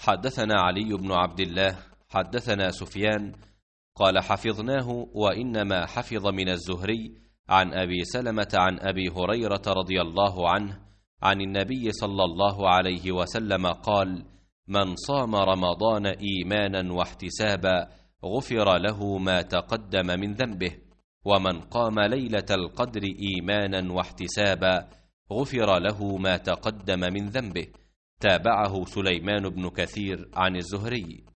حدثنا علي بن عبد الله حدثنا سفيان قال حفظناه وإنما حفظ من الزهري عن أبي سلمة عن أبي هريرة رضي الله عنه عن النبي صلى الله عليه وسلم قال: من صام رمضان إيمانا واحتسابا غفر له ما تقدم من ذنبه، ومن قام ليلة القدر إيمانا واحتسابا غفر له ما تقدم من ذنبه. تابعه سليمان بن كثير عن الزهري.